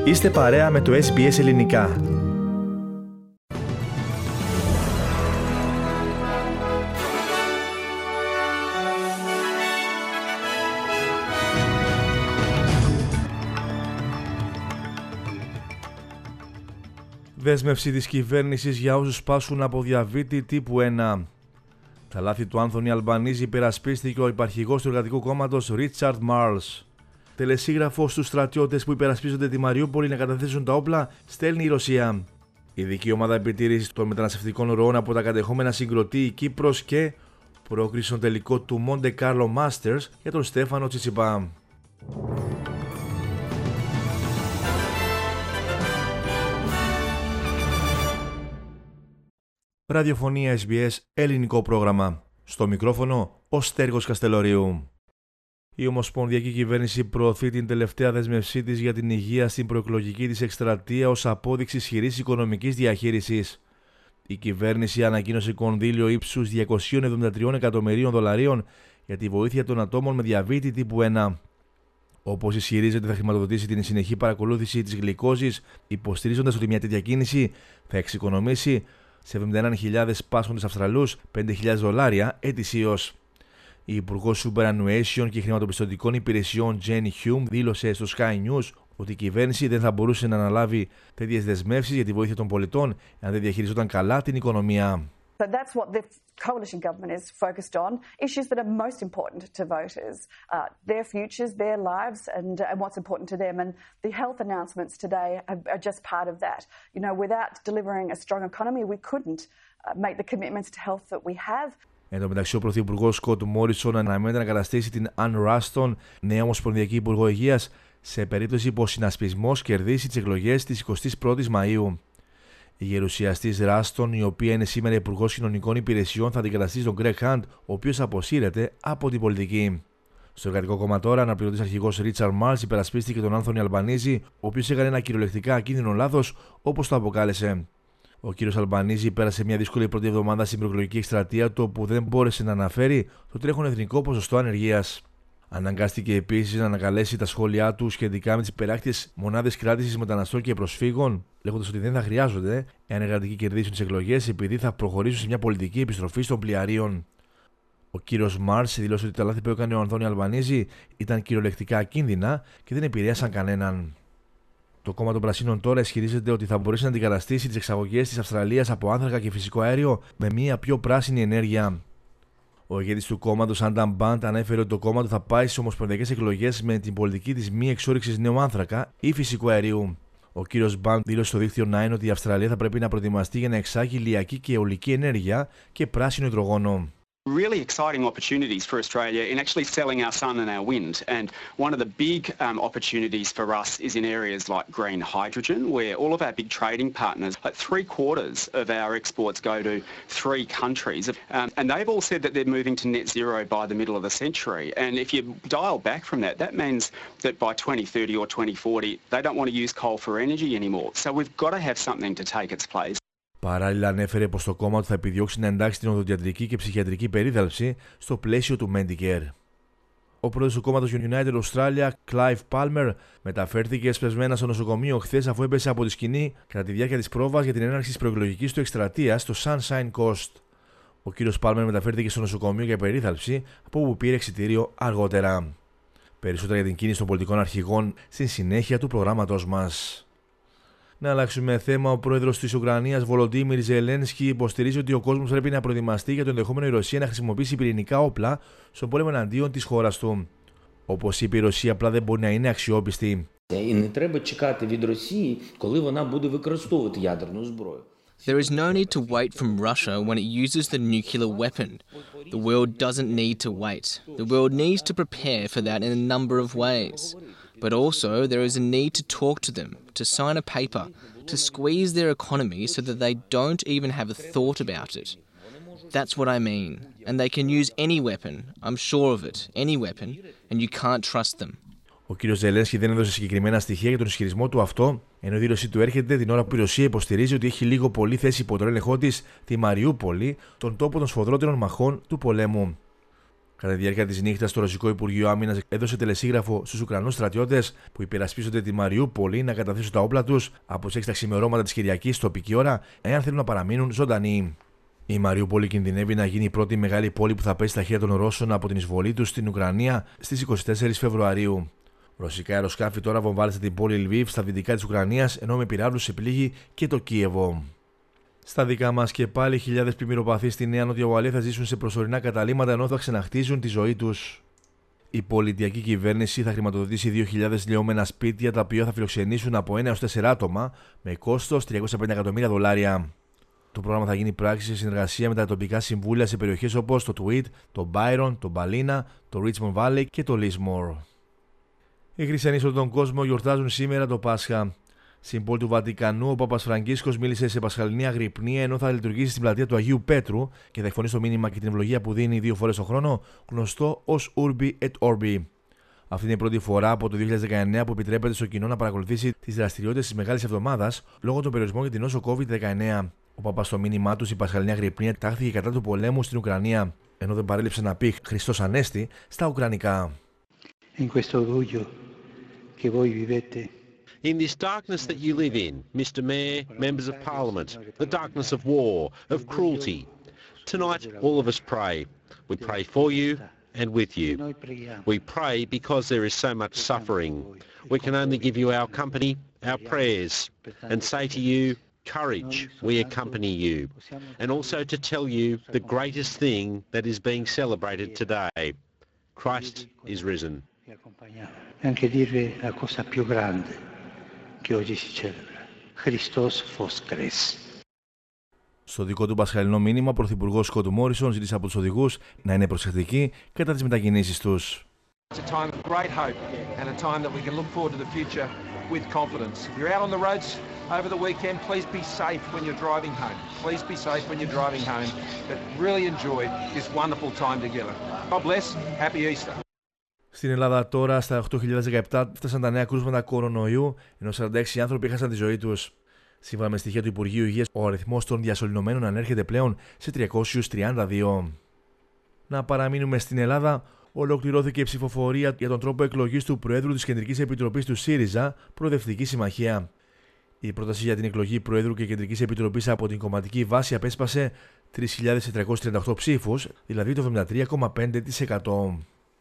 Είστε παρέα με το SBS Ελληνικά. Δέσμευση της κυβέρνησης για όσους πάσχουν από διαβήτη τύπου 1. Τα λάθη του Άνθονι Αλμπανίζη υπερασπίστηκε ο υπαρχηγός του Εργατικού Κόμματος Ρίτσαρντ Μάρλς. Τελεσίγραφο στους στρατιώτες που υπερασπίζονται τη Μαριούπολη να καταθέσουν τα όπλα στέλνει η Ρωσία. Ειδική ομάδα επιτήρησης των μεταναστευτικών ροών από τα κατεχόμενα συγκροτεί η Κύπρος και πρόκριση στον τελικό του Μοντε Κάρλο Μάστερς για τον Στέφανο Τσιτσιπά. Ραδιοφωνία SBS, ελληνικό πρόγραμμα. Στο μικρόφωνο, ο Στέργος Καστελωρίου. Η Ομοσπονδιακή Κυβέρνηση προωθεί την τελευταία δέσμευσή της για την υγεία στην προεκλογική της εκστρατεία ως απόδειξη ισχυρής οικονομικής διαχείρισης. Η κυβέρνηση ανακοίνωσε κονδύλιο ύψους $273 εκατομμυρίων για τη βοήθεια των ατόμων με διαβήτη τύπου 1. Όπως ισχυρίζεται, θα χρηματοδοτήσει την συνεχή παρακολούθηση της γλυκόζης, υποστηρίζοντας ότι μια τέτοια κίνηση θα εξοικονομήσει σε 71.000 πάσχοντες Αυστραλούς $5,000 ετησίως. Η Υπουργός Superannuation και Χρηματοπιστωτικών Υπηρεσιών Jenny Hume δήλωσε στο Sky News ότι η κυβέρνηση δεν θα μπορούσε να αναλάβει τέτοιες δεσμεύσεις για τη βοήθεια των πολιτών αν δεν διαχειριζόταν καλά την οικονομία. So that's what the coalition government is focused on, issues that are most important to voters, their futures, their lives and what's important to them. And the health announcements today are just part of that. You know, without delivering a strong economy, we couldn't make the commitments to health that we have. Εν τω μεταξύ, ο Πρωθυπουργός Σκοτ Μόρισον αναμένεται να καταστήσει την Ann Ruston, νέα Ομοσπονδιακή Υπουργό Υγείας, σε περίπτωση που ο συνασπισμός κερδίσει τις εκλογές της 21ης Μαΐου. Η γερουσιαστής Ράστον, η οποία είναι σήμερα Υπουργός Κοινωνικών Υπηρεσιών, θα αντικαταστήσει τον Γκρέγκ Χαντ, ο οποίος αποσύρεται από την πολιτική. Στο Εργατικό Κόμμα τώρα, αναπληρωτής αρχηγός Ρίτσαρντ Μάρλς υπερασπίστηκε τον Άνθονι Αλμπανίζη, ο οποίος έκανε ένα κυριολεκτικά ακίνδυνο λάθος, όπως το αποκάλεσε. Ο κύριος Αλμπανίζη πέρασε μια δύσκολη πρώτη εβδομάδα στην προεκλογική εκστρατεία του, όπου δεν μπόρεσε να αναφέρει το τρέχον εθνικό ποσοστό ανεργίας. Αναγκάστηκε επίσης να ανακαλέσει τα σχόλιά του σχετικά με τις υπεράκτιες μονάδες κράτησης μεταναστών και προσφύγων, λέγοντας ότι δεν θα χρειάζονται εάν οι εργατικοί κερδίσουν τις εκλογές, επειδή θα προχωρήσουν σε μια πολιτική επιστροφή των πλοιαρίων. Ο κύριος Μάρς δήλωσε ότι τα λάθη που έκανε ο Άνθονι Αλμπανίζη ήταν κυριολεκτικά ακίνδυνα και δεν επηρέασαν κανέναν. Το κόμμα των Πρασίνων τώρα ισχυρίζεται ότι θα μπορέσει να αντικαταστήσει τις εξαγωγές της Αυστραλίας από άνθρακα και φυσικό αέριο με μια πιο πράσινη ενέργεια. Ο ηγέτης του κόμματος, Άνταμ Μπαντ, ανέφερε ότι το κόμμα του θα πάει στις ομοσπονδιακές εκλογές με την πολιτική της μη εξόρυξης νέου άνθρακα ή φυσικού αερίου. Ο κύριος Μπαντ δήλωσε στο δίκτυο 9 ότι η Αυστραλία θα πρέπει να προετοιμαστεί για να εξάγει ηλιακή και αιωλική ενέργεια και πράσινο υδρογόνο. Really exciting opportunities for Australia in actually selling our sun and our wind. And one of the big opportunities for us is in areas like green hydrogen, where all of our big trading partners, like 3/4 of our exports go to 3 countries. And they've all said that they're moving to net zero by the middle of the century. And if you dial back from that, that means that by 2030 or 2040, they don't want to use coal for energy anymore. So we've got to have something to take its place. Παράλληλα, ανέφερε πως το κόμμα του θα επιδιώξει να εντάξει την οδοντιατρική και ψυχιατρική περίθαλψη στο πλαίσιο του Medicare. Ο πρόεδρος του κόμματος United Australia, Clive Palmer, μεταφέρθηκε εσπευσμένα στο νοσοκομείο χθες αφού έπεσε από τη σκηνή κατά τη διάρκεια της πρόβας για την έναρξη της προεκλογικής του εκστρατείας στο Sunshine Coast. Ο κύριος Palmer μεταφέρθηκε στο νοσοκομείο για περίθαλψη, από όπου πήρε εξιτήριο αργότερα. Περισσότερα για την κίνηση των πολιτικών αρχηγών στην συνέχεια του προγράμματος μας. Να αλλάξουμε θέμα. Ο πρόεδρος της Ουκρανίας, Βολοντίμιρ Ζελένσκι, υποστηρίζει ότι ο κόσμος πρέπει να προετοιμαστεί για το ενδεχόμενο η Ρωσία να χρησιμοποιήσει πυρηνικά όπλα στον πόλεμο εναντίον της χώρας του. Όπως είπε, η Ρωσία απλά δεν μπορεί να είναι αξιόπιστη. There is no need to wait from Russia when it uses the nuclear weapon. The world doesn't need to wait. The world needs to prepare for that in a number of ways. But also there is a need to talk to them, to sign a paper, to squeeze their economy so that they don't even have a thought about it. That's what I mean. And they can use any weapon, I'm sure of it, any weapon, and you can't trust them. Ο κύριος Ζελένσκι δεν έδωσε συγκεκριμένα στοιχεία για τον ισχυρισμό του αυτό, ενώ η δήλωσή του έρχεται την ώρα που η Ρωσία υποστηρίζει ότι έχει λίγο πολύ θέσει υπό τον έλεγχό της τη Μαριούπολη, τον τόπο των σφοδρότερων μαχών του πολέμου. Κατά τη διάρκεια της νύχτας, το Ρωσικό Υπουργείο Άμυνας έδωσε τελεσίγραφο στους Ουκρανούς στρατιώτες που υπερασπίζονται τη Μαριούπολη να καταθέσουν τα όπλα τους από τις 6 τα ξημερώματα της Κυριακής τοπική ώρα, εάν θέλουν να παραμείνουν ζωντανοί. Η Μαριούπολη κινδυνεύει να γίνει η πρώτη μεγάλη πόλη που θα πέσει στα χέρια των Ρώσων από την εισβολή τους στην Ουκρανία στις 24 Φεβρουαρίου. Ρωσικά αεροσκάφη τώρα βομβάρδισαν την πόλη Λβίβ στα δυτικά της Ουκρανίας, ενώ με πυράβλους επλήγει και το Κίεβο. Στα δικά μας και πάλι, χιλιάδες πλημμυροπαθείς στη Νέα Νότια Ουαλία θα ζήσουν σε προσωρινά καταλύματα ενώ θα ξαναχτίζουν τη ζωή τους. Η πολιτιακή κυβέρνηση θα χρηματοδοτήσει 2.000 λιώμενα σπίτια τα οποία θα φιλοξενήσουν από 1 έως 4 άτομα με κόστος $350 εκατομμύρια. Το πρόγραμμα θα γίνει πράξη σε συνεργασία με τα τοπικά συμβούλια σε περιοχές όπως το Tweed, το Byron, το Ballina, το Richmond Valley και το Lismore. Οι χριστιανοί σε όλο τον κόσμο γιορτάζουν σήμερα το Πάσχα. Στην πόλη του Βατικανού, ο Πάπας Φραγκίσκος μίλησε σε πασχαλινή αγρυπνία ενώ θα λειτουργήσει στην πλατεία του Αγίου Πέτρου και θα εκφωνήσει το μήνυμα και την ευλογία που δίνει 2 φορές το χρόνο, γνωστό ως Urbi et Orbi. Αυτή είναι η πρώτη φορά από το 2019 που επιτρέπεται στο κοινό να παρακολουθήσει τις δραστηριότητες της Μεγάλης Εβδομάδας λόγω των περιορισμών για την νόσο COVID-19. Ο Πάπας στο μήνυμά του, η πασχαλινή αγρυπνία τάχθηκε κατά του πολέμου στην Ουκρανία, ενώ δεν παρέλειψε να πει Χριστός Ανέστη στα Ουκρανικά. In this darkness that you live in, Mr. Mayor, Members of Parliament, the darkness of war, of cruelty, tonight all of us pray. We pray for you and with you. We pray because there is so much suffering. We can only give you our company, our prayers, and say to you, courage, we accompany you. And also to tell you the greatest thing that is being celebrated today. Christ is risen. Anche dire la cosa più grande che oggi si celebra. Christos Voskres. Στο δικό του πασχαλινό μήνυμα, ο Πρωθυπουργός Σκοτ Μόρισον ζήτησε από τους οδηγούς να είναι προσεκτικοί κατά τις μετακινήσεις τους. It's a time of great hope and a time that we can look forward to the future with confidence. If you're out on the roads over the weekend, please be safe when you're driving home. Please be safe when you're driving home, but really enjoy this wonderful time together. God bless. Happy Easter. Στην Ελλάδα τώρα, στα 8.017 φτάσαν τα νέα κρούσματα κορονοϊού, ενώ 46 άνθρωποι έχασαν τη ζωή τους. Σύμφωνα με στοιχεία του Υπουργείου Υγείας, ο αριθμός των διασωληνωμένων ανέρχεται πλέον σε 332. Να παραμείνουμε στην Ελλάδα. Ολοκληρώθηκε η ψηφοφορία για τον τρόπο εκλογής του Προέδρου της Κεντρικής Επιτροπής του ΣΥΡΙΖΑ, Προοδευτική Συμμαχία. Η πρόταση για την εκλογή Προέδρου και Κεντρικής Επιτροπής από την κομματική βάση απέσπασε 3.438 ψήφους, δηλαδή το 73,5%.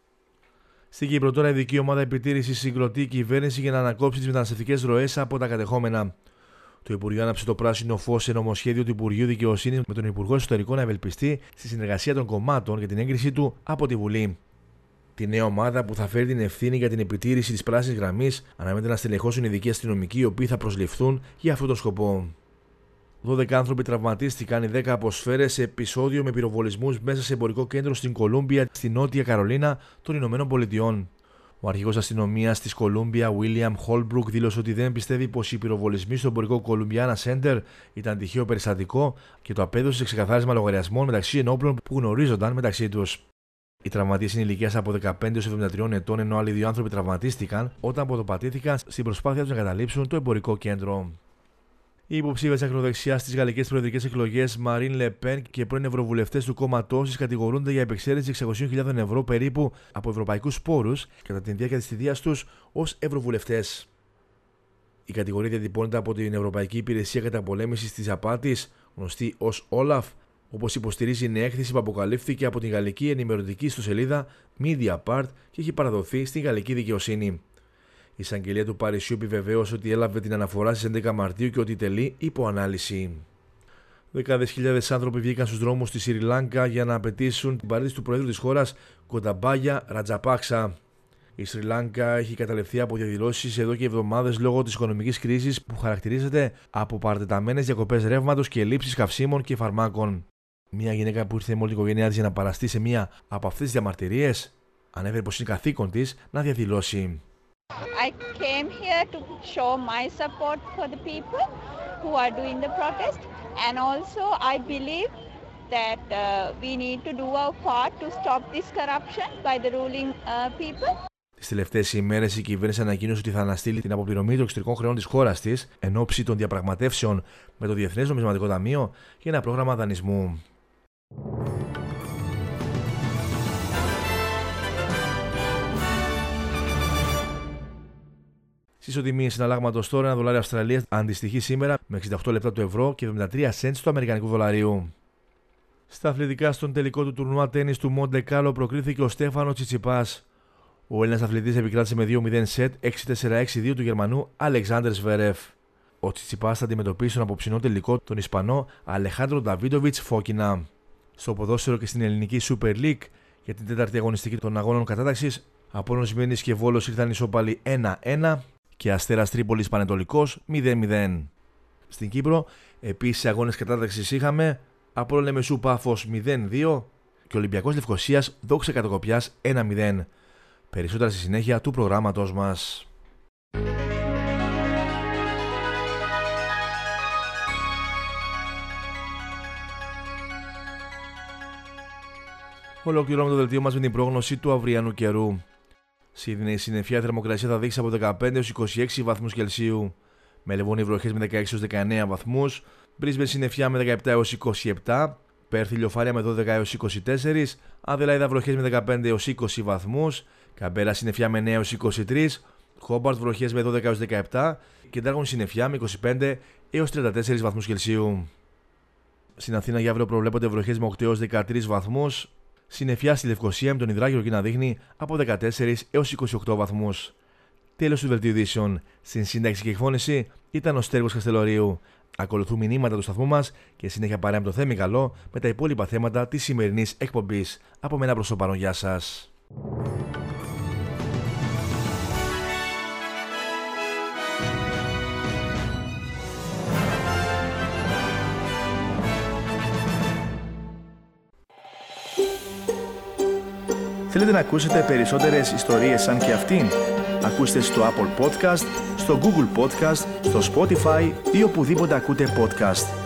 Στην Κύπρο τώρα, η ειδική ομάδα επιτήρησης συγκροτεί η κυβέρνηση για να ανακόψει τις μεταναστευτικές ροές από τα κατεχόμενα. Το Υπουργείο άναψε το πράσινο φως σε νομοσχέδιο του Υπουργείου Δικαιοσύνης με τον Υπουργό Εσωτερικών να ευελπιστεί στη συνεργασία των κομμάτων για την έγκρισή του από τη Βουλή. Τη νέα ομάδα που θα φέρει την ευθύνη για την επιτήρηση της πράσινης γραμμής αναμένεται να στελεχώσουν ειδικοί αστυνομικοί οι οποίοι θα προσληφθούν για αυτόν τον σκοπό. 12 άνθρωποι τραυματίστηκαν, οι 10 από σφαίρες σε επεισόδιο με πυροβολισμούς μέσα σε εμπορικό κέντρο στην Κολούμπια, στη Νότια Καρολίνα των Ηνωμένων Πολιτειών. Ο αρχηγός αστυνομίας της Κολούμπια, William Holbrook, δήλωσε ότι δεν πιστεύει πως οι πυροβολισμοί στο εμπορικό Columbiana Center ήταν τυχαίο περιστατικό και το απέδωσε σε ξεκαθάρισμα λογαριασμών μεταξύ ενόπλων που γνωρίζονταν μεταξύ τους. Οι τραυματίες είναι ηλικίας από 15 έως 73 ετών, ενώ άλλοι 2 άνθρωποι τραυματίστηκαν όταν ποδοπατήθηκαν στην προσπάθεια τους να καταλήψουν το εμπορικό κέντρο. Οι υποψήφιες ακροδεξιά στις γαλλικές προεδρικές εκλογές, Μαρίν Λε Πεν και πρώην ευρωβουλευτές του κόμματός της, κατηγορούνται για επεξαίρεση 600.000 ευρώ περίπου από ευρωπαϊκούς πόρους κατά τη διάρκεια της θητείας τους ως ευρωβουλευτές. Η κατηγορία διατυπώνεται από την Ευρωπαϊκή Υπηρεσία Καταπολέμησης της Απάτης, γνωστή ως Όλαφ, όπως υποστηρίζει η νέα έκθεση που αποκαλύφθηκε από την γαλλική ενημερωτική ιστοσελίδα Mediapart και έχει παραδοθεί στην γαλλική δικαιοσύνη. Η εισαγγελία του Παρισιού επιβεβαίωσε ότι έλαβε την αναφορά στις 11 Μαρτίου και ότι τελεί υπό ανάλυση. Δεκάδες χιλιάδες άνθρωποι βγήκαν στους δρόμους στη Σρι Λάγκα για να απαιτήσουν την παρέτηση του Προέδρου της χώρας, Γκοταμπάγια Ρατζαπάξα. Η Σρι Λάγκα έχει καταληφθεί από διαδηλώσεις εδώ και εβδομάδες λόγω της οικονομικής κρίσης που χαρακτηρίζεται από παρατεταμένες διακοπές ρεύματος και λήψεις καυσίμων και φαρμάκων. Μια γυναίκα που ήρθε με όλη την οικογένειά της για να παραστεί σε μία από αυτές τις διαμαρτυρίες ανέφερε πως είναι καθήκον της να διαδηλώσει. I came here to show my support for the people who are doing the protest, and also I believe that we need to do our part to stop this corruption by the ruling people. Τις τελευταίες ημέρες η κυβέρνηση ανακοίνωσε ότι θα αναστείλει την αποπληρωμή των εξωτερικών χρεών της χώρας της εν ώψη των διαπραγματεύσεων με το Διεθνές Νομισματικό Ταμείο για ένα πρόγραμμα δανεισμού. Στη ισοτιμή συναλλάγματος τώρα, ένα δολάριο Αυστραλίας αντιστοιχεί σήμερα με 68 λεπτά του ευρώ και 73 cents του αμερικανικού δολαρίου. Στα αθλητικά, στον τελικό του τουρνουά τένις του Μοντε Κάρλο προκρίθηκε ο Στέφανο Τσιτσιπάς. Ο Έλληνας αθλητής επικράτησε με 2-0 σετ 6-4-6-2 του Γερμανού Αλεξάνδερ Σβερέφ. Ο Τσιτσιπάς θα αντιμετωπίσει στον απόψινό τελικό τον Ισπανό Αλεχάντρο Νταβίδοβιτς Φόκινα. Στο ποδόσφαιρο και στην ελληνική Super League για την τέταρτη αγωνιστική των αγώνων κατάταξης, Απόλλων Σμύρνης και Βόλος ήρθαν ισόπαλοι 1-1 και Αστέρας Τρίπολης Πανετολικός 0-0. Στην Κύπρο, επίσης αγώνες κατάταξης είχαμε Απόλλων Λεμεσού Πάφος 0-2 και Ολυμπιακός Λευκωσίας Δόξα Κατοκοπιάς 1-0. Περισσότερα στη συνέχεια του προγράμματος μας. Ολοκληρώνουμε το δελτίο μας με την πρόγνωση του αυριανού καιρού. Σίδνεϊ, συννεφιά, θερμοκρασία θα δείξει από 15 έως 26 βαθμούς Κελσίου. Μελβούρνη, βροχές με 16 έως 19 βαθμούς. Μπρίσμπεν, συννεφιά με 17 έως 27. Πέρθ, ηλιοφάνεια με 12 έως 24. Αδελάιδα, βροχές με 15 έως 20 βαθμούς. Καμπέρα, συννεφιά με 9 έως 23. Χόμπαρτ, βροχές με 12 έως 17. Και Ντάργον, συννεφιά με 25 έως 34 βαθμούς Κελσίου. Στην Αθήνα για αύριο προβλέπονται βροχές με 8 έως 13 βαθμούς. Συννεφιά στη Λευκωσία με τον υδράγυρο και να δείχνει από 14 έως 28 βαθμούς. Τέλος του δελτίου ειδήσεων. Στην σύνταξη και εκφώνηση ήταν ο Στέργος Καστελορίου. Ακολουθούν μηνύματα του σταθμού μας και συνέχεια παρέα με το Θέμη Καλό με τα υπόλοιπα θέματα της σημερινής εκπομπής. Από μένα προς το παρόν, γεια σας. Θέλετε να ακούσετε περισσότερες ιστορίες σαν και αυτήν? Ακούστε στο Apple Podcast, στο Google Podcast, στο Spotify ή οπουδήποτε ακούτε podcast.